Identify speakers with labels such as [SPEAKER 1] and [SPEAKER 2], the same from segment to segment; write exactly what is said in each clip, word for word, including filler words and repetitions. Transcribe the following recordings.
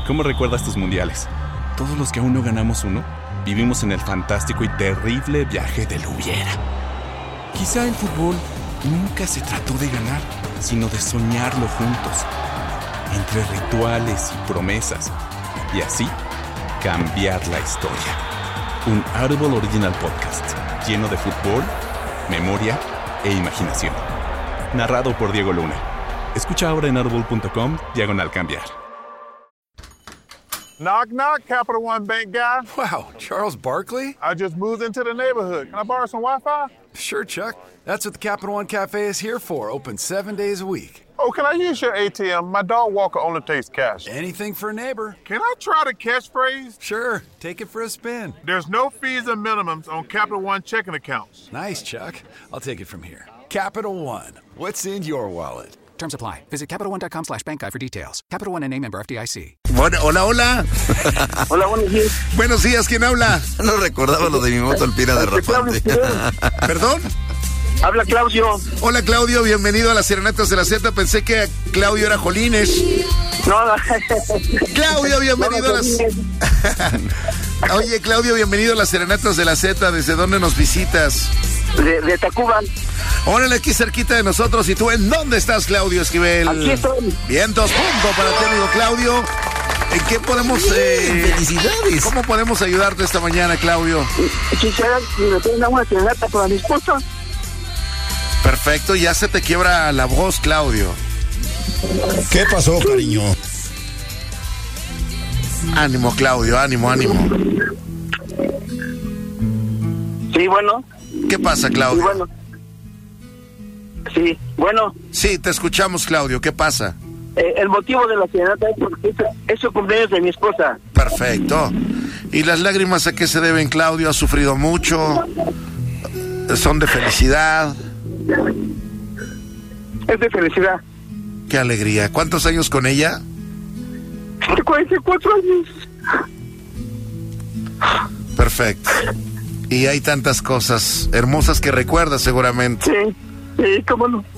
[SPEAKER 1] ¿cómo recuerdas tus mundiales? Todos los que aún no ganamos uno, vivimos en el fantástico y terrible viaje del hubiera. Quizá el fútbol nunca se trató de ganar, sino de soñarlo juntos, entre rituales y promesas, y así cambiar la historia. Un Audible Original Podcast, lleno de fútbol, memoria e imaginación. Narrado por Diego Luna. Escucha ahora en audible.com, diagonal cambiar.
[SPEAKER 2] Knock, knock, Capital One Bank guy.
[SPEAKER 3] Wow, Charles Barkley?
[SPEAKER 2] I just moved into the neighborhood. Can I borrow some Wi-Fi?
[SPEAKER 3] Sure, Chuck. That's what the Capital One Cafe is here for, open seven days a week.
[SPEAKER 2] Oh, can I use your A T M? My dog Walker only takes cash.
[SPEAKER 3] Anything for a neighbor.
[SPEAKER 2] Can I try the catchphrase?
[SPEAKER 3] Sure, take it for a spin.
[SPEAKER 2] There's no fees and minimums on Capital One checking accounts.
[SPEAKER 3] Nice, Chuck. I'll take it from here. Capital One, what's in your wallet?
[SPEAKER 4] Terms apply. Visit CapitalOne.com slash bank guide for details. Capital One N A member F D I C.
[SPEAKER 5] Bueno, hola, hola.
[SPEAKER 6] Hola, buenos días.
[SPEAKER 5] Buenos días, ¿quién habla?
[SPEAKER 7] No recordaba lo de mi moto Alpina derrapante.
[SPEAKER 5] ¿Perdón?
[SPEAKER 6] Habla Claudio.
[SPEAKER 5] Hola, Claudio, bienvenido a las Serenatas de la Z. Pensé que Claudio era Jolines.
[SPEAKER 6] No, no.
[SPEAKER 5] Claudio, bienvenido a las... Oye, Claudio, bienvenido a las Serenatas de la Z. ¿Desde dónde nos visitas?
[SPEAKER 6] De, de Tacuba.
[SPEAKER 5] Órale, aquí cerquita de nosotros. ¿Y tú en dónde estás, Claudio Esquivel?
[SPEAKER 6] Aquí estoy.
[SPEAKER 5] Bien, dos puntos para ti, amigo Claudio. ¿En qué podemos... Eh,
[SPEAKER 7] ¡Felicidades!
[SPEAKER 5] ¿Cómo podemos ayudarte esta mañana, Claudio?
[SPEAKER 6] Quisiera que me tenga una serenata para mi esposa.
[SPEAKER 5] Perfecto, ya se te quiebra la voz, Claudio.
[SPEAKER 7] ¿Qué pasó, cariño?
[SPEAKER 5] Ánimo, Claudio, ánimo, ánimo.
[SPEAKER 6] Sí, bueno.
[SPEAKER 5] ¿Qué pasa, Claudio?
[SPEAKER 6] Sí, bueno. Sí, bueno.
[SPEAKER 5] Sí, te escuchamos, Claudio. ¿Qué pasa?
[SPEAKER 6] Eh, el motivo de la serenata es porque es, es su cumpleaños de mi esposa.
[SPEAKER 5] Perfecto. ¿Y las lágrimas a qué se deben, Claudio? ¿Ha sufrido mucho? ¿Son de felicidad?
[SPEAKER 6] Es de felicidad.
[SPEAKER 5] Qué alegría. ¿Cuántos años con ella?
[SPEAKER 6] cuarenta y cuatro años.
[SPEAKER 5] Perfecto. Y hay tantas cosas hermosas que recuerdas seguramente.
[SPEAKER 6] Sí, sí, cómo no.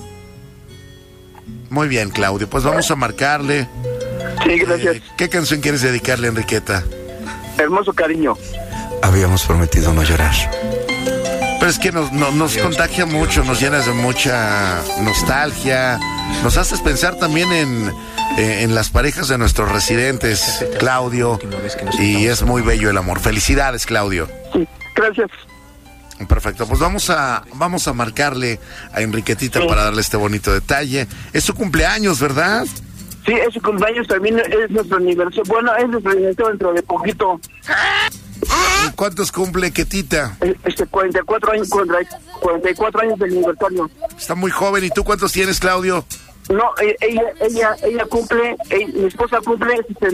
[SPEAKER 5] Muy bien, Claudio. Pues vamos a marcarle.
[SPEAKER 6] Sí, gracias.
[SPEAKER 5] Eh, ¿Qué canción quieres dedicarle, Enriqueta?
[SPEAKER 6] Hermoso cariño.
[SPEAKER 7] Habíamos prometido no llorar.
[SPEAKER 5] Pero es que nos, no, nos contagia mucho, nos llenas de mucha nostalgia. Nos haces pensar también en, eh, en las parejas de nuestros residentes, Claudio. Y es muy bello el amor. Felicidades, Claudio.
[SPEAKER 6] Sí, gracias.
[SPEAKER 5] Perfecto, pues vamos a vamos a marcarle a Enriquetita sí. para darle este bonito detalle. Es su cumpleaños, ¿verdad?
[SPEAKER 6] Sí, es su cumpleaños, también es nuestro aniversario. Bueno, es nuestro aniversario dentro de poquito.
[SPEAKER 5] ¿Cuántos cumple Ketita?
[SPEAKER 6] Este, cuarenta y cuatro años, cuarenta y cuatro años de aniversario.
[SPEAKER 5] Está muy joven. ¿Y tú cuántos tienes, Claudio?
[SPEAKER 6] No, ella ella ella cumple, ella, mi esposa cumple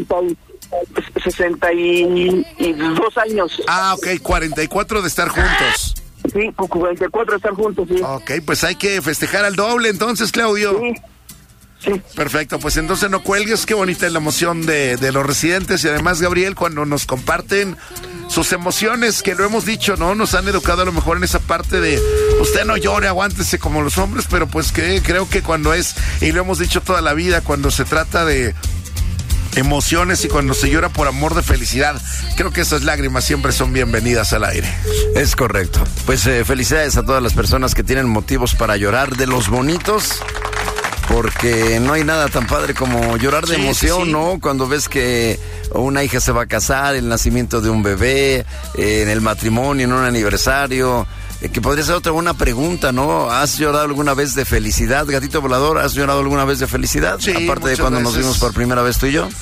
[SPEAKER 6] sesenta y dos años.
[SPEAKER 5] Ah, ok, cuarenta y cuatro de estar juntos.
[SPEAKER 6] Sí, cuarenta y cuatro de estar juntos, sí.
[SPEAKER 5] Ok, pues hay que festejar al doble entonces, Claudio.
[SPEAKER 6] Sí. Sí.
[SPEAKER 5] Perfecto, pues entonces no cuelgues, qué bonita es la emoción de, de los residentes y además, Gabriel, cuando nos comparten sus emociones, que lo hemos dicho, ¿no? Nos han educado a lo mejor en esa parte de usted no llore, aguántese como los hombres, pero pues que creo que cuando es, y lo hemos dicho toda la vida, cuando se trata de emociones y cuando se llora por amor de felicidad, creo que esas lágrimas siempre son bienvenidas al aire.
[SPEAKER 7] Es correcto. Pues eh, felicidades a todas las personas que tienen motivos para llorar, de los bonitos, porque no hay nada tan padre como llorar de
[SPEAKER 5] sí,
[SPEAKER 7] emoción,
[SPEAKER 5] sí, sí.
[SPEAKER 7] ¿no? Cuando ves que una hija se va a casar, el nacimiento de un bebé, eh, en el matrimonio, en un aniversario, eh, que podría ser otra buena pregunta, ¿no? ¿Has llorado alguna vez de felicidad, gatito volador? ¿Has llorado alguna vez de felicidad?
[SPEAKER 5] Sí,
[SPEAKER 7] aparte de cuando
[SPEAKER 5] veces.
[SPEAKER 7] nos vimos por primera vez tú y yo.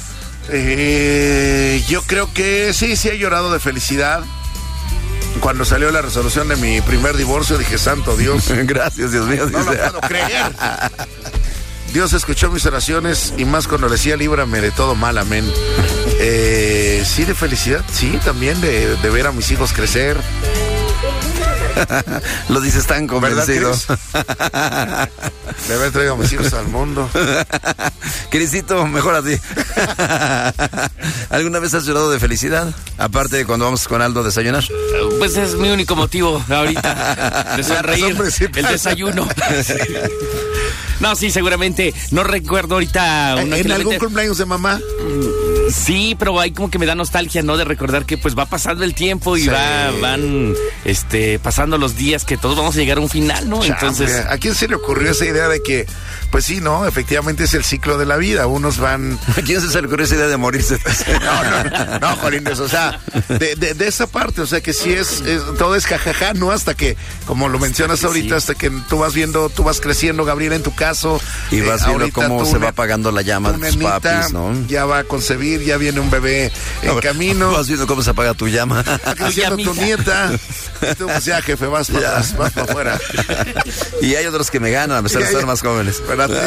[SPEAKER 5] Eh, yo creo que sí, sí he llorado de felicidad. Cuando salió la resolución de mi primer divorcio, dije, santo Dios.
[SPEAKER 7] Gracias, Dios mío.
[SPEAKER 5] No lo puedo creer. Dios escuchó mis oraciones y más cuando le decía, líbrame de todo mal, amén. Eh, sí, de felicidad, sí, también de, de ver a mis hijos crecer.
[SPEAKER 7] Lo dices tan convencido.
[SPEAKER 5] De haber traído a mis hijos al mundo.
[SPEAKER 7] Crisito, mejor a ti. ¿Alguna vez has llorado de felicidad? Aparte de cuando vamos con Aldo a desayunar.
[SPEAKER 8] Pues es mi único motivo ahorita de sonreír, el desayuno. No, sí, seguramente. No recuerdo ahorita.
[SPEAKER 5] ¿En, ¿en algún cumpleaños de mamá?
[SPEAKER 8] Sí, pero ahí como que me da nostalgia, ¿no? De recordar que pues va pasando el tiempo y sí. va, van este, pasando los días, que todos vamos a llegar a un final, ¿no?
[SPEAKER 5] Chale,
[SPEAKER 8] Entonces.
[SPEAKER 5] ¿a quién se le ocurrió esa idea de que, pues sí, no, efectivamente es el ciclo de la vida? Unos van.
[SPEAKER 7] ¿A quién se le ocurrió esa idea de morirse?
[SPEAKER 5] No, no, no, Jolines, o sea, de, de, de esa parte, o sea, que sí es, es todo es jajaja, ¿no? Hasta que, como lo mencionas sí, ahorita, sí. hasta que tú vas viendo, tú vas creciendo, Gabriel, en tu caso.
[SPEAKER 7] Y vas eh, viendo cómo se va apagando la llama de tus papis, ¿no?
[SPEAKER 5] Ya va a concebir, ya viene un bebé en camino.
[SPEAKER 7] Vas viendo cómo se apaga tu llama.
[SPEAKER 5] Va creciendo tu nieta. Y tú, pues ya, jefe, vas para atrás, vas para afuera.
[SPEAKER 7] Y hay otros que me ganan, a pesar de estar más jóvenes.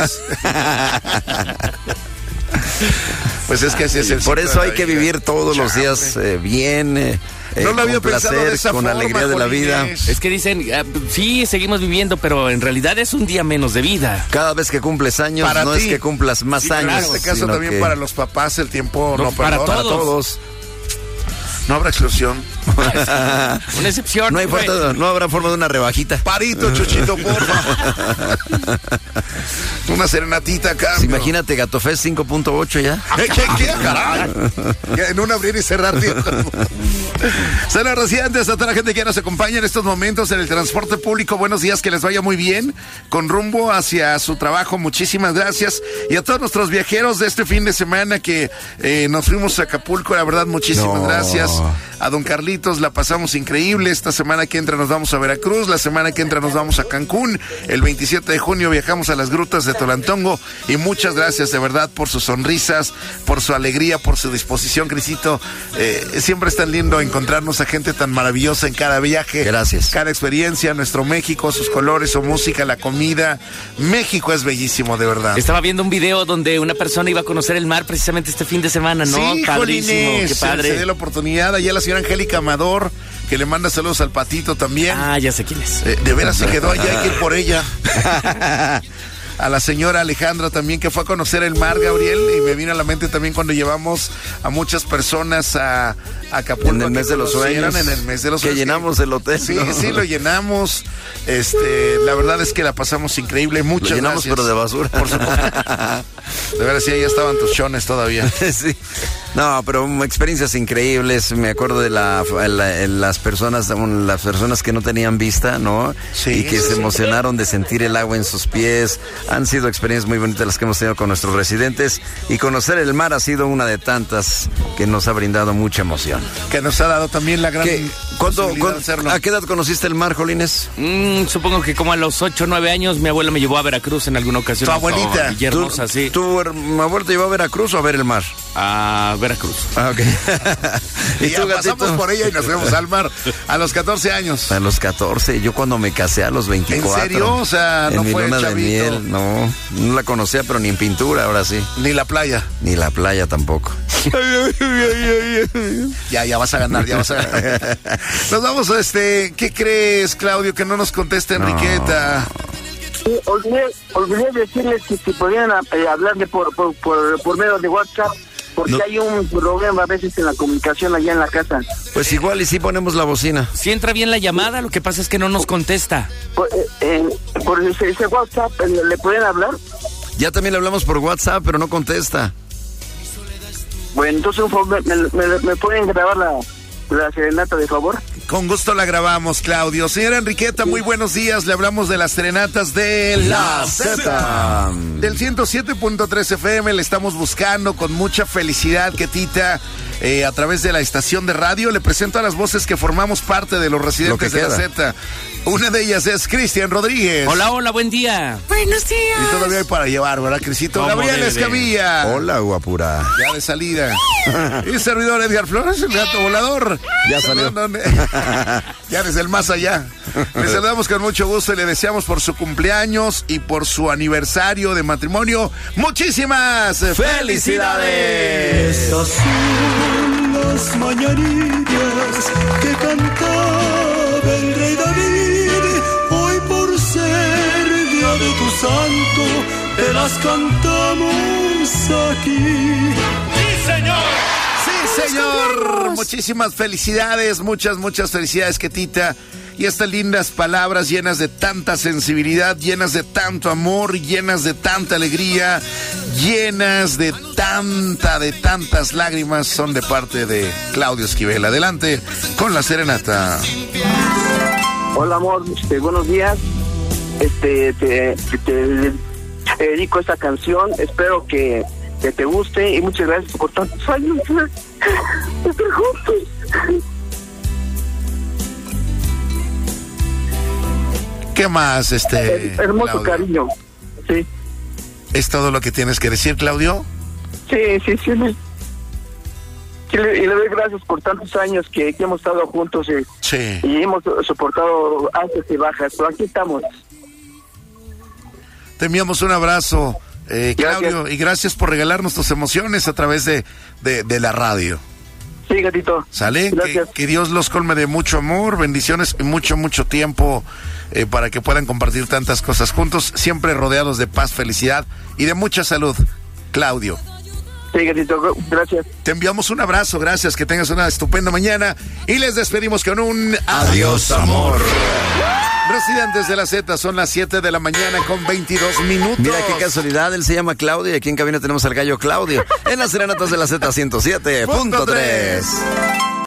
[SPEAKER 5] Pues es que así es el
[SPEAKER 7] Por eso hay que vivir todos los días eh, bien. Eh,
[SPEAKER 5] no lo había pensado de esa
[SPEAKER 7] con
[SPEAKER 5] forma,
[SPEAKER 7] alegría de la vida.
[SPEAKER 8] Es que dicen, uh, sí, seguimos viviendo, pero en realidad es un día menos de vida.
[SPEAKER 7] Cada vez que cumples años,
[SPEAKER 5] para
[SPEAKER 7] no
[SPEAKER 5] ti.
[SPEAKER 7] es que cumplas más
[SPEAKER 5] sí,
[SPEAKER 7] años.
[SPEAKER 5] Claro, en este caso también que... para los papás el tiempo no, no
[SPEAKER 8] para
[SPEAKER 5] perdona.
[SPEAKER 8] todos.
[SPEAKER 5] Para todos. No habrá exclusión.
[SPEAKER 8] Una excepción.
[SPEAKER 7] No hay falta, no habrá forma de una rebajita.
[SPEAKER 5] Parito, Chuchito, porfa. Una serenatita acá.
[SPEAKER 7] Sí, imagínate, Gatofest cinco punto ocho ya.
[SPEAKER 5] ¿Qué, qué, qué caray? En un abrir y cerrar, tío. Saludos residentes, a toda la gente que nos acompaña en estos momentos en el transporte público. Buenos días, que les vaya muy bien. Con rumbo hacia su trabajo, muchísimas gracias. Y a todos nuestros viajeros de este fin de semana que eh, nos fuimos a Acapulco, la verdad, muchísimas no. gracias. A don Carlitos la pasamos increíble. Esta semana que entra nos vamos a Veracruz, la semana que entra nos vamos a Cancún, el veintisiete de junio viajamos a las grutas de Tolantongo y muchas gracias de verdad por sus sonrisas, por su alegría, por su disposición, Crisito. Eh, siempre es tan lindo encontrarnos a gente tan maravillosa en cada viaje.
[SPEAKER 7] Gracias.
[SPEAKER 5] Cada experiencia, nuestro México, sus colores, su música, la comida. México es bellísimo, de verdad.
[SPEAKER 8] Estaba viendo un video donde una persona iba a conocer el mar precisamente este fin de semana, ¿no?
[SPEAKER 5] Sí,
[SPEAKER 8] padrísimo,
[SPEAKER 5] Jolines,
[SPEAKER 8] qué padre.
[SPEAKER 5] Se dio la oportunidad, allá la señora Angélica Amador, que le manda saludos al Patito también.
[SPEAKER 8] Ah, ya sé quién es.
[SPEAKER 5] Eh, de veras se quedó allá, hay que ir por ella. A la señora Alejandra también, que fue a conocer el mar, Gabriel, y me vino a la mente también cuando llevamos a muchas personas a, a Acapulco.
[SPEAKER 7] En el mes de los sueños.
[SPEAKER 5] En el mes de los
[SPEAKER 7] que
[SPEAKER 5] sueños.
[SPEAKER 7] llenamos el hotel.
[SPEAKER 5] Sí,
[SPEAKER 7] ¿no?
[SPEAKER 5] sí, lo llenamos. Este, la verdad es que la pasamos increíble. Muchas
[SPEAKER 7] lo llenamos,
[SPEAKER 5] gracias.
[SPEAKER 7] Pero de basura.
[SPEAKER 5] Por supuesto. De veras, sí, ahí estaban tus chones todavía.
[SPEAKER 7] Sí. No, pero experiencias increíbles. Me acuerdo de la, la, las personas, las personas que no tenían vista, ¿no?
[SPEAKER 5] Sí.
[SPEAKER 7] Y que
[SPEAKER 5] sí.
[SPEAKER 7] se emocionaron de sentir el agua en sus pies. Han sido experiencias muy bonitas las que hemos tenido con nuestros residentes. Y conocer el mar ha sido una de tantas que nos ha brindado mucha emoción.
[SPEAKER 5] Que nos ha dado también la gran
[SPEAKER 7] ¿Qué? ¿Cuándo,
[SPEAKER 5] ¿cuándo, hacerlo.
[SPEAKER 7] ¿A qué edad conociste el mar, Jolines?
[SPEAKER 8] Mm, supongo que como a los ocho o nueve años mi abuela me llevó a Veracruz en alguna ocasión.
[SPEAKER 5] Tu abuelita.
[SPEAKER 8] Oh, y hermosa,
[SPEAKER 7] ¿Tu,
[SPEAKER 8] sí.
[SPEAKER 7] ¿Tu abuela te llevó a Veracruz o a ver el mar?
[SPEAKER 8] A Veracruz.
[SPEAKER 7] Ah, ok.
[SPEAKER 5] ¿Y, y ya tú, pasamos gatito? Por ella y nos fuimos al mar a los catorce años.
[SPEAKER 7] A los catorce, yo cuando me casé a los veinticuatro.
[SPEAKER 5] ¿En serio? O sea, no
[SPEAKER 7] en mi
[SPEAKER 5] fue
[SPEAKER 7] luna
[SPEAKER 5] chavito.
[SPEAKER 7] De miel, no, no la conocía, pero ni en pintura, ahora sí.
[SPEAKER 5] Ni la playa.
[SPEAKER 7] Ni la playa tampoco.
[SPEAKER 5] Ya, ya vas a ganar, ya vas a ganar. Nos vamos a este, ¿qué crees, Claudio? Que no nos conteste Enriqueta.
[SPEAKER 6] Sí, olvidé, olvidé decirles que si podían eh, hablarle por, por, por, por medio de WhatsApp, porque no. hay un problema a veces en la comunicación allá en la casa.
[SPEAKER 7] Pues igual y sí ponemos la bocina.
[SPEAKER 8] Si entra bien la llamada, lo que pasa es que no nos contesta.
[SPEAKER 6] Por, eh, eh, por ese, ese WhatsApp, ¿le, ¿le pueden hablar?
[SPEAKER 7] Ya también le hablamos por WhatsApp, pero no contesta.
[SPEAKER 6] Bueno, entonces ¿me, me, me pueden grabar la, la serenata, de favor?
[SPEAKER 5] Con gusto la grabamos, Claudio. Señora Enriqueta, muy buenos días. Le hablamos de las serenatas de La Z. Del ciento siete punto tres F M le estamos buscando con mucha felicidad, Ketita. Eh, a través de la estación de radio le presento a las voces que formamos parte de los residentes de La Z. Una de ellas es Cristian Rodríguez.
[SPEAKER 8] Hola, hola, buen día.
[SPEAKER 9] Buenos días.
[SPEAKER 5] Y todavía hay para llevar, ¿verdad, Crisito? Gabriel Escamilla.
[SPEAKER 7] Hola, guapura.
[SPEAKER 5] Ya de salida. Y servidor Edgar Flores, el gato volador.
[SPEAKER 7] Ya salió.
[SPEAKER 5] Ya desde el más allá. Le saludamos con mucho gusto y le deseamos por su cumpleaños y por su aniversario de matrimonio muchísimas felicidades.
[SPEAKER 10] Estas son las mañanitas que cantaba el rey David. Hoy por ser día de tu santo te las cantamos aquí.
[SPEAKER 5] ¡Sí, señor! ¡Sí, señor! Muchísimas felicidades, muchas, muchas felicidades, Ketita. y estas lindas palabras llenas de tanta sensibilidad, llenas de tanto amor, llenas de tanta alegría, llenas de tanta, de tantas lágrimas son de parte de Claudio Esquivel. Adelante con la serenata.
[SPEAKER 6] Hola, amor, este, buenos días. Este, te, te, te, te dedico esta canción. Espero que, que te guste y muchas gracias por tantos años de estar juntos.
[SPEAKER 5] ¿Qué más, este?
[SPEAKER 6] Hermoso
[SPEAKER 5] Claudio?
[SPEAKER 6] cariño. Sí.
[SPEAKER 5] ¿Es todo lo que tienes que decir, Claudio?
[SPEAKER 6] Sí, sí, sí. Me... sí le, y le doy gracias por tantos años que, que hemos estado juntos y,
[SPEAKER 5] Sí.
[SPEAKER 6] y hemos soportado altas y bajas, pero aquí estamos.
[SPEAKER 5] Te enviamos un abrazo, eh, Claudio,
[SPEAKER 6] Gracias.
[SPEAKER 5] y gracias por regalarnos tus emociones a través de, de, de la radio.
[SPEAKER 6] Sí, gatito.
[SPEAKER 5] ¿Sale? Que,
[SPEAKER 6] Gracias.
[SPEAKER 5] que Dios los colme de mucho amor, bendiciones y mucho, mucho tiempo eh, para que puedan compartir tantas cosas juntos, siempre rodeados de paz, felicidad y de mucha salud. Claudio.
[SPEAKER 6] Sí, gatito, gracias.
[SPEAKER 5] Te enviamos un abrazo, gracias, que tengas una estupenda mañana y les despedimos con un adiós, amor. Residentes de la Z, son las siete de la mañana con veintidós minutos.
[SPEAKER 7] Mira qué casualidad, él se llama Claudio y aquí en cabina tenemos al gallo Claudio en las serenatas de la Z ciento siete punto tres.